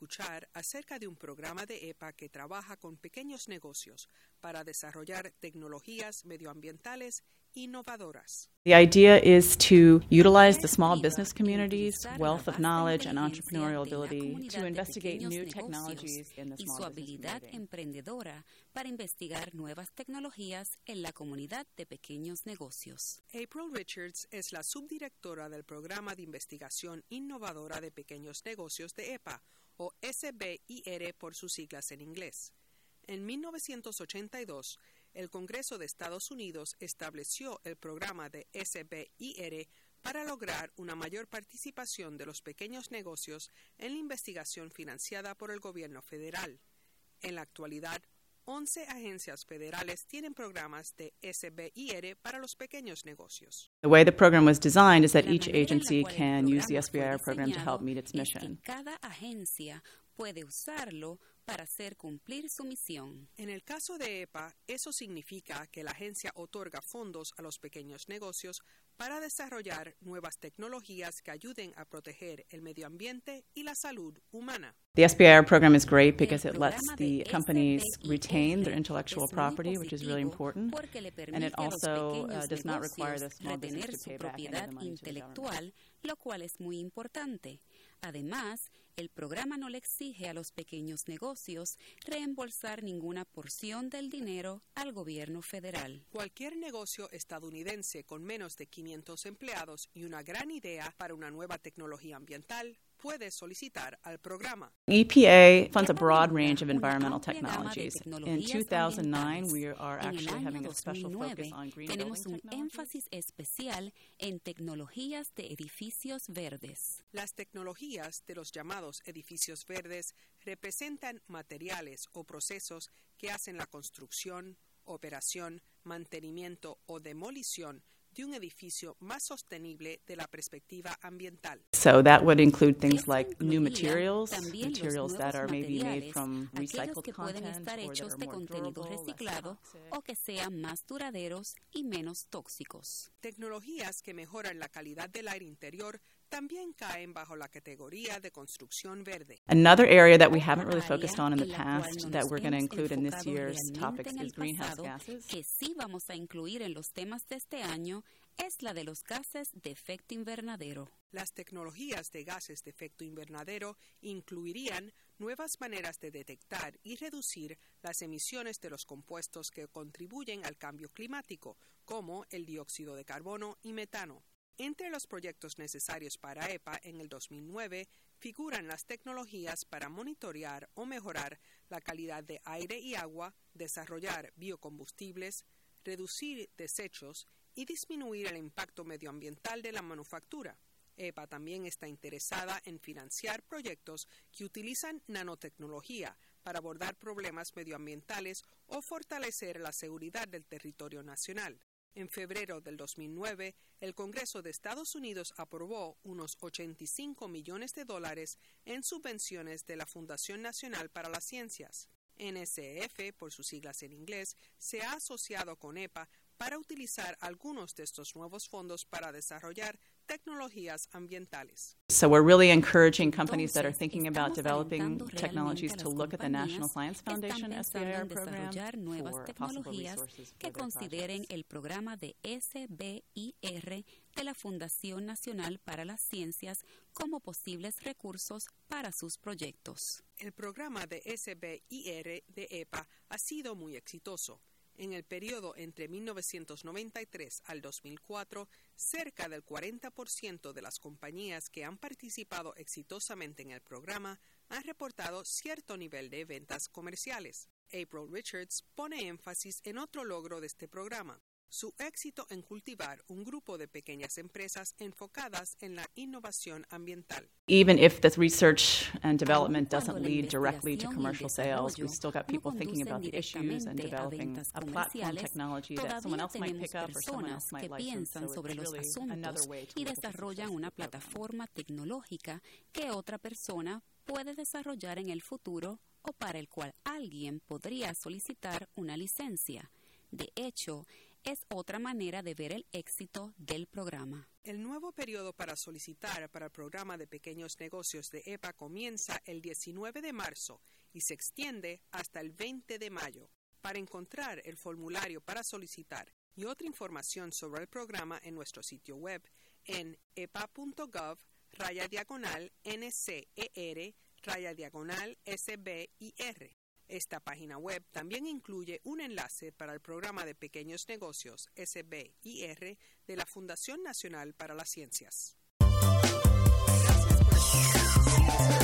escuchar acerca de un programa de EPA que trabaja con pequeños negocios para desarrollar tecnologías medioambientales innovadoras. The idea is to utilize the small business community's wealth of knowledge and entrepreneurial ability to investigate new technologies in the y small su business habilidad community. emprendedora para investigar nuevas tecnologías en la comunidad de pequeños negocios. April Richards es la subdirectora del Programa de Investigación Innovadora de Pequeños Negocios de EPA, o SBIR por sus siglas en inglés. En 1982, el Congreso de Estados Unidos estableció el programa de SBIR para lograr una mayor participación de los pequeños negocios en la investigación financiada por el gobierno federal. En la actualidad, 11 agencias federales tienen programas de SBIR para los pequeños negocios. The way the program was designed is that La each manera en la agency cual el can use the programa fue SBIR program to help diseñado meet its es que mission. cada agencia puede usarlo para hacer cumplir su misión. En el caso de EPA, eso significa que la agencia otorga fondos a los pequeños negocios para desarrollar nuevas tecnologías que ayuden a proteger el medio ambiente y la salud humana. The SBIR program is great because it lets programa the de companies SBIR retain their intellectual es muy property, which is really positivo important. porque le And permite it a los also pequeños does not require the negocios small business retener to su pay back any of propiedad the money to the government. intelectual, lo cual es muy importante. Además, el programa no le exige a los pequeños negocios reembolsar ninguna porción del dinero al gobierno federal. Cualquier negocio estadounidense con menos de 500 empleados y una gran idea para una nueva tecnología ambiental puede solicitar al programa. EPA funds a broad range of Una environmental amplia gama de technologies. In tecnologías 2009, ambientales. we are En el actually año having a special 2009 focus on green tenemos building un technologies. énfasis especial en tecnologías de edificios verdes. Las tecnologías de los llamados edificios verdes representan materiales o procesos que hacen la construcción, operación, mantenimiento o demolición de un edificio más sostenible de la perspectiva ambiental. So that would include things Esto like new incluiría materials, también los materials that nuevos are maybe made materiales, from aquellos recycled que pueden content estar or that hechos are de more contenido durable, less reciclado toxic. o que sean más duraderos y menos tóxicos. Tecnologías que mejoran la calidad del aire interior también caen bajo la categoría de construcción verde. Another area that we Otra haven't really focused área on in the en la cual past no that nos we're going to hemos include in this enfocado year's realmente topics en el is greenhouse pasado, gases. que sí vamos a incluir en los temas de este año, es la de los gases de efecto invernadero. Las tecnologías de gases de efecto invernadero incluirían nuevas maneras de detectar y reducir las emisiones de los compuestos que contribuyen al cambio climático, como el dióxido de carbono y metano. Entre los proyectos necesarios para EPA en el 2009 figuran las tecnologías para monitorear o mejorar la calidad de aire y agua, desarrollar biocombustibles, reducir desechos y disminuir el impacto medioambiental de la manufactura. EPA también está interesada en financiar proyectos que utilizan nanotecnología para abordar problemas medioambientales o fortalecer la seguridad del territorio nacional. En febrero del 2009, el Congreso de Estados Unidos aprobó unos $85 millones en subvenciones de la Fundación Nacional para las Ciencias. NSF, por sus siglas en inglés, se ha asociado con EPA para utilizar algunos de estos nuevos fondos para desarrollar tecnologías ambientales. So we're really encouraging companies that are Entonces, thinking about estamos developing alentando technologies realmente a to las look at the National compañías Science Foundation están pensando SBIR en program desarrollar nuevas for possible tecnologías resources for que their consideren projects. el programa de SBIR de la Fundación Nacional para las Ciencias como posibles recursos para sus proyectos. El programa de SBIR de EPA ha sido muy exitoso. En el periodo entre 1993 al 2004, cerca del 40% de las compañías que han participado exitosamente en el programa han reportado cierto nivel de ventas comerciales. April Richards pone énfasis en otro logro de este programa: su éxito en cultivar un grupo de pequeñas empresas enfocadas en la innovación ambiental. Even if the research and development Aun cuando doesn't la lead directly to investigación y el commercial sales, we've desarrollo still got no people thinking conducen about the issues and directamente a developing ventas a platform comerciales, technology that someone todavía else might tenemos pick up or someone personas else might que license. piensan So sobre it's los really another asuntos way to y look at the desarrollan success una of the program. plataforma tecnológica que otra persona puede desarrollar en el futuro o para el cual alguien podría solicitar una licencia. De hecho, es otra manera de ver el éxito del programa. El nuevo periodo para solicitar para el programa de pequeños negocios de EPA comienza el 19 de marzo y se extiende hasta el 20 de mayo. Para encontrar el formulario para solicitar y otra información sobre el programa en nuestro sitio web en epa.gov/NCER/SBIR. Esta página web también incluye un enlace para el programa de pequeños negocios SBIR de la Fundación Nacional para las Ciencias. Gracias por escuchar.